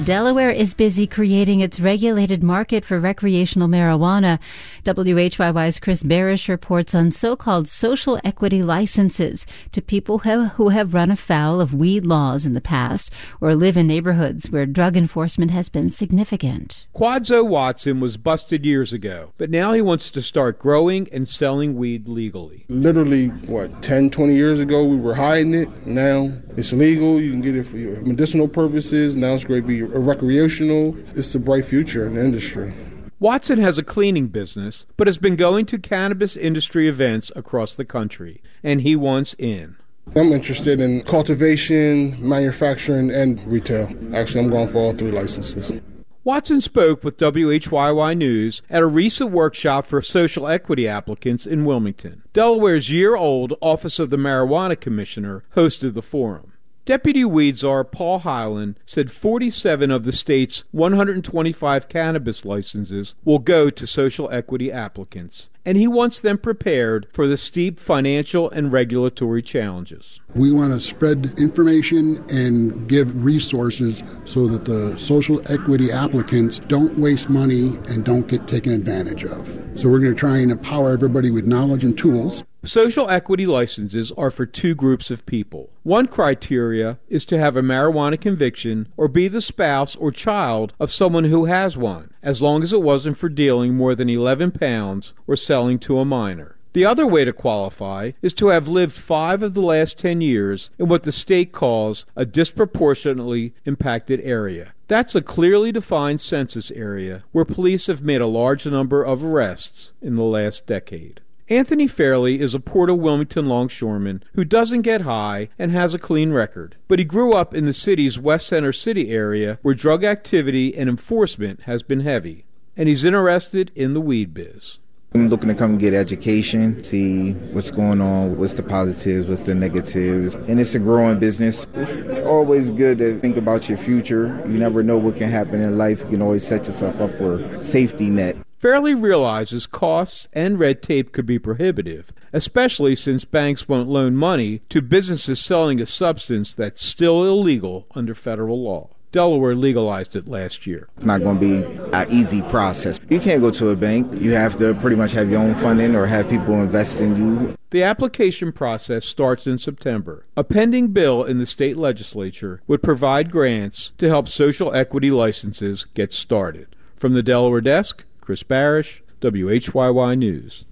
Delaware is busy creating its regulated market for recreational marijuana. WHYY's Chris Barish reports on so-called social equity licenses to people who have run afoul of weed laws in the past or live in neighborhoods where drug enforcement has been significant. Quadzo Watson was busted years ago, but now he wants to start growing and selling weed legally. Literally, 10, 20 years ago, we were hiding it. Now it's legal. You can get it for medicinal purposes. Now it's going to be recreational. It's a bright future in the industry. Watson has a cleaning business, but has been going to cannabis industry events across the country, and he wants in. I'm interested in cultivation, manufacturing, and retail. Actually, I'm going for all 3 licenses. Watson spoke with WHYY News at a recent workshop for social equity applicants in Wilmington. Delaware's year-old Office of the Marijuana Commissioner hosted the forum. Deputy Weed Czar Paul Hyland said 47 of the state's 125 cannabis licenses will go to social equity applicants, and he wants them prepared for the steep financial and regulatory challenges. We want to spread information and give resources so that the social equity applicants don't waste money and don't get taken advantage of. So we're going to try and empower everybody with knowledge and tools. Social equity licenses are for 2 groups of people. One criteria is to have a marijuana conviction or be the spouse or child of someone who has one, as long as it wasn't for dealing more than 11 pounds or selling to a minor. The other way to qualify is to have lived 5 of the last 10 years in what the state calls a disproportionately impacted area. That's a clearly defined census area where police have made a large number of arrests in the last decade. Anthony Fairley is a Port of Wilmington longshoreman who doesn't get high and has a clean record, but he grew up in the city's West Center City area where drug activity and enforcement has been heavy, and he's interested in the weed biz. I'm looking to come get education, see what's going on, what's the positives, what's the negatives, and it's a growing business. It's always good to think about your future. You never know what can happen in life. You can always set yourself up for a safety net. Fairley realizes costs and red tape could be prohibitive, especially since banks won't loan money to businesses selling a substance that's still illegal under federal law. Delaware legalized it last year. It's not going to be an easy process. You can't go to a bank. You have to pretty much have your own funding or have people invest in you. The application process starts in September. A pending bill in the state legislature would provide grants to help social equity licenses get started. From the Delaware desk, Chris Barish, WHYY News.